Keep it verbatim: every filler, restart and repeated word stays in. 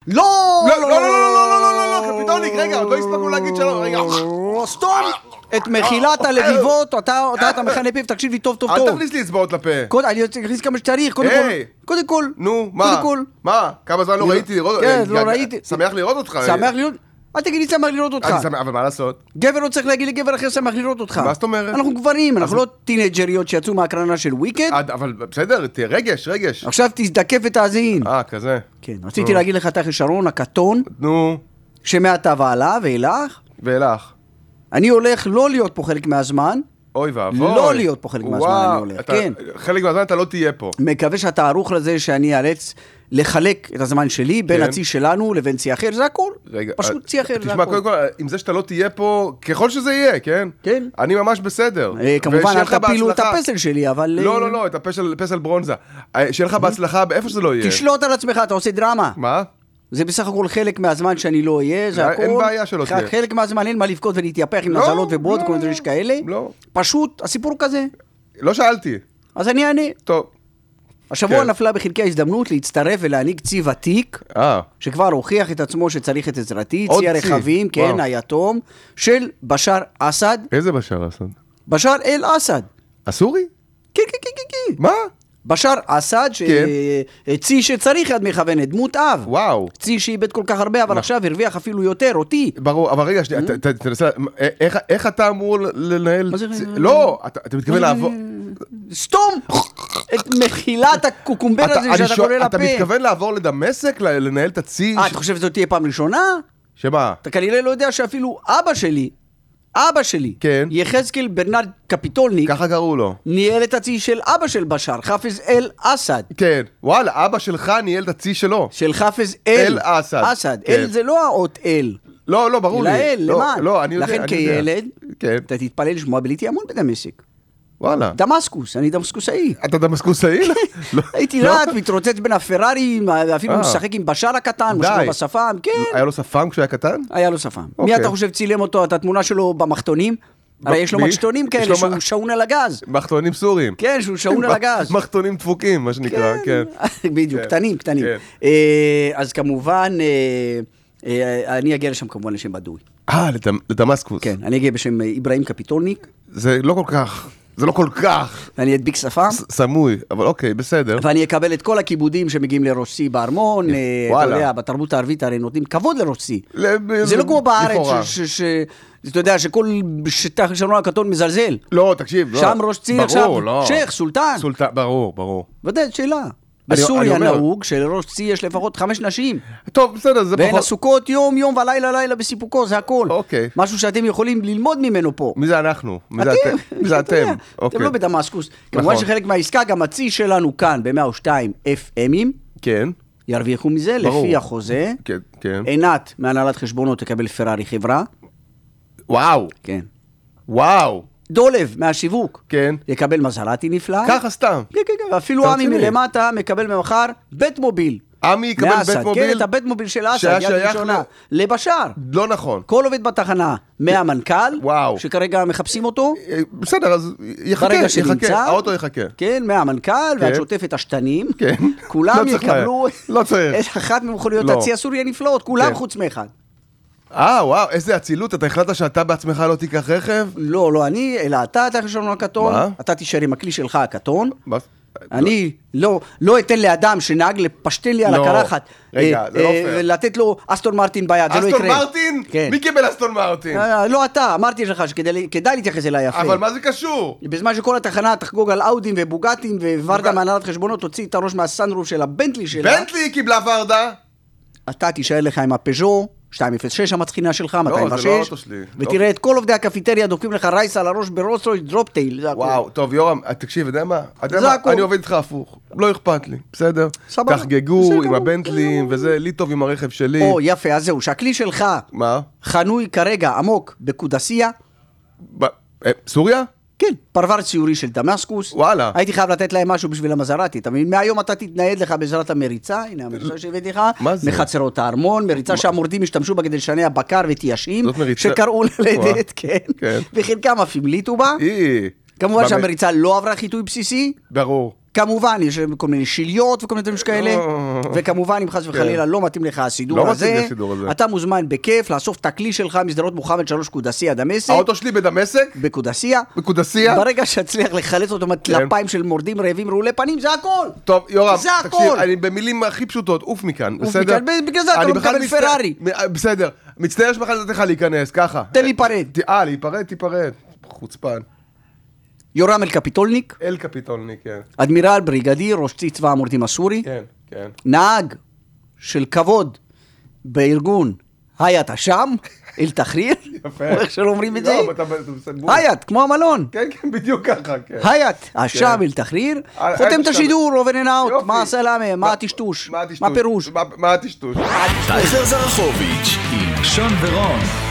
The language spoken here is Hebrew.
לא! לא, לא, לא, לא, לא, לא, לא, לא, קפיטוניק, רגע, עוד לא הספקנו להגיד שלום, רגע. סתום! את מחילת הלביבות, אתה אתה מכנה פיו, תקשיב לי טוב טוב טוב. אל תכניס לי אצבעות לפה. אני אכניס כמה שצריך, קודם כל. קודם כל. נו, מה? מה? כמה זמן לא ראיתי לראות? כן, לא ראיתי. שמח לראות אותך. שמח לראות? אל תגיד לי שמח לראות אותך. אבל מה לעשות? גבר לא צריך להגיד לגבר אחר שמח לראות אותך. מה זאת אומרת? אנחנו גברים, אנחנו לא טינג'ריות שיצאו מהקרנה של וויקד. אבל בסדר, רגש, רגש. עכשיו תזדקף ותאזין. אה, כזה. כן, רציתי להגיד לך תחי שרון, הקטון, נו. שמעתה ועלה ואילך. ואילך. אני הולך לא להיות פה חלק מהזמן. אוי ואבוי. לא להיות פה חלק מהזמן אני הולך, כן. חלק מהזמן אתה לא תהיה פה. מקווה שאתה ערוך לזה שאני אאלץ לחלק את הזמן שלי בין הצי שלנו לבין צי אחר, זה הכל. פשוט צי אחר, זה תשמע, הכל. קודם כל, עם זה שאתה לא תהיה פה, ככל שזה יהיה, כן? כן. אני ממש בסדר. כמובן, אל תפילו את הפסל שלי, אבל... לא, לא, לא, את הפסל ברונזה. שיהיה לך בהצלחה, באיפה שזה לא יהיה. תשלוט על עצמך, אתה עושה דרמה. מה? זה בסך הכל חלק מהזמן שאני לא אהיה, זה הכל. אין בעיה שלא תהיה. חלק מהזמן אין מה לבכות ולהתייפח עם נזלות ובועות, כל מיני כאלה. לא. פשוט, הסיפור כזה. לא שאלתי. אז אני אענה. טוב. השבוע נפלה בחלקי ההזדמנות להצטרף ולהעניק צי ותיק, שכבר הוכיח את עצמו שצריך את עזרתי, צי הרכבים, כן, היתום, של בשאר אסד. איזה בשאר אסד? בשאר אל אסד. הסורי? כן, כן, כן, כן. מה? בשאר אסד, צי שצריך יד מכוונת, דמות אב. וואו. צי שאיבד כל כך הרבה, אבל עכשיו הרוויח אפילו יותר, אותי. ברור, אבל רגע, תנסה, איך אתה אמור לנהל... לא, אתה מתכוון לעבור... סתום! את מחילת הקוקומבר הזה שאתה קורא לפה. אתה מתכוון לעבור לדמשק, לנהל את הצי? אה, אתה חושב שזאת תהיה פעם ראשונה? שמה? אתה כנראה לא יודע שאפילו אבא שלי, אבא שלי, כן. יחזקאל ברנרד קפיטולניק, ככה קראו לו. ניהל את הצי של אבא של בשאר, חפז אל אסד. כן, וואלה, אבא שלך ניהל את הצי שלו. של חפז אל אסד. אסד. אל זה לא האות אל. לא, לא, ברור לי. אלא אל, למה? לא, אני יודע. לכן כילד, אתה תתפלל לשמוע בליתי המון בדמשק. וואלה. דמסקוס, אני דמסקוסאי. אתה דמסקוסאי? הייתי רעת, מתרוצץ בין הפרארי, אפילו משחק עם בשאר הקטן, משהו בשפם, כן. היה לו שפם כשהיה קטן? היה לו שפם. מי אתה חושב צילם אותו, את התמונה שלו במחתונים? הרי יש לו מחתונים כאלה שהוא שעון על הגז. מחתונים סורים. כן, שהוא שעון על הגז. מחתונים דפוקים, מה שנקרא, כן. בדיוק, קטנים, קטנים. אז כמובן, אני אגיע לשם כמובן לשם בדוי. אה, לדמסקוס. כן, אני אגיע בשם איברהים קפיטולניק. זה לא כל כך... זה לא כל כך. אני אדביק שפם. סמוי, אבל אוקיי, בסדר. ואני אקבל את כל הכיבודים שמגיעים לראש סי בארמון. אתה יודע, בתרבות הערבית הרי נותנים כבוד לראש סי. זה לא כמו בארץ, אתה יודע, שכל שטח שלנו הקטון מזלזל. לא, תקשיב. שם ראש צי עכשיו, שייך, סולטן. סולטן, ברור, ברור. ודאי, שאלה. בסוריה נהוג שלראש צי יש לפחות חמש נשים. טוב, בסדר, זה פחות... והן עסוקות יום, יום ולילה, לילה בסיפוקו, זה הכל. אוקיי. משהו שאתם יכולים ללמוד ממנו פה. מי זה אנחנו? אתם. מי זה אתם? אתם לא בדמשקוס. כמובן שחלק מהעסקה, גם הצי שלנו כאן, ב-מאה ושתיים אף אמים, כן. ירוויחו מזה, לפי החוזה. כן, כן. עינת, מהנהלת חשבונות, תקבל פרארי חברה. וואו. כן. וואו. דולב מהשיווק, כן. יקבל מזרטי נפלא. ככה סתם. כן, כן, כן. אפילו עמי מלמטה מקבל ממחר בית מוביל. עמי יקבל בית מוביל? כן, את הבית מוביל של אסד, יד ראשונה. לבשאר. לא נכון. כל עובד בתחנה, מהמנכ"ל, וואו. שכרגע מחפשים אותו. בסדר, אז יחכה, יחכה, האוטו יחכה. כן, מהמנכ"ל, ואת שוטפת השתנים. כן. כולם יקבלו... לא צריך. אחת ממכוניות הצי הסורי הנפלאות, כולם חוץ מאחד. אה, וואו, איזה אצילות, אתה החלטת שאתה בעצמך לא תיקח רכב? לא, לא, אני, אלא אתה, אתה חשבנו הקטון, אתה תישאר עם הכלי שלך הקטון, אני לא, לא אתן לאדם שנהג לפשטן לי על הקרחת, רגע, זה לא פייר. לתת לו אסטון מרטין ביד, זה לא יקרה. אסטון מרטין? מי קיבל אסטון מרטין? לא אתה, אמרתי לך שכדאי להתייחס אליי יפה. אבל מה זה קשור? בזמן שכל התחנה תחגוג על אאודים ובוגטים, וורדה מהנהלת חשבונות תוציא את הראש מהסנרוף של הבנטלי שלה. בנטלי קיבלה ורדה? אתה תישאר לך עם הפז'ו, שתיים אפס שש המצחינה שלך, מאתיים ושש, לא, זה לא אוטו שלי. ותראה את כל עובדי הקפיטריה דופקים לך רייס על הראש ברוס רויס דרופטייל. וואו, טוב יורם, תקשיב, יודע מה? אני עובד איתך הפוך, לא אכפת לי, בסדר? תחגגו עם הבנטלים וזה, לי טוב עם הרכב שלי. או, יפה, אז זהו, שהכלי שלך, מה? חנוי כרגע עמוק בקודסיה. סוריה? כן, פרבר ציורי של דמשקוס. וואלה. הייתי חייב לתת להם משהו בשביל המזרטי. אתה מבין? מהיום אתה תתנייד לך בעזרת המריצה. הנה המריצה שהבאתי לך. מה זה? מחצרות הארמון. מריצה שהמורדים השתמשו בה כדי לשנע בקר ותיישים. זאת מריצה. שקראו ללדת, כן. כן. וחלקם אף המליטו בה. היא. כמובן שהמריצה לא עברה חיטוי בסיסי. ברור. כמובן, יש כל מיני שיליות וכל מיני דברים שכאלה, וכמובן, אם חס וחלילה לא מתאים לך הסידור הזה, אתה מוזמן בכיף לאסוף את הכלי שלך מסדרות מוחמד שלוש קודסיה דמשק. האוטו שלי בדמשק? בקודסיה. בקודסיה? ברגע שתצליח לחלץ אותו מהטלפיים של מורדים רעבים רעולי פנים, זה הכל. טוב, יורם, תקשיב, אני במילים הכי פשוטות, אוף מכאן, בסדר? בגלל זה אתה לא מקבל פרארי. בסדר, מצטער שבכלל לתת לך להיכנס, ככה. תן להיפרד. אה, להיפרד, תיפרד. חוצפן. יורם אל קפיטולניק. אל קפיטולניק, כן. אדמירל בריגדיר, ראש צבא המורדים הסורי. כן, כן. נהג של כבוד בארגון היית השם, אל תחריר. יפה. איך שלא אומרים את זה? לא, אתה בסדר. היית, כמו המלון. כן, כן, בדיוק ככה, כן. היית, השם אל תחריר. חותם את השידור, אובר אנאוט. מה הסלאמה? מה הטשטוש? מה הפירוש? מה הטשטוש? טייכר זרחוביץ' עם שון ורון.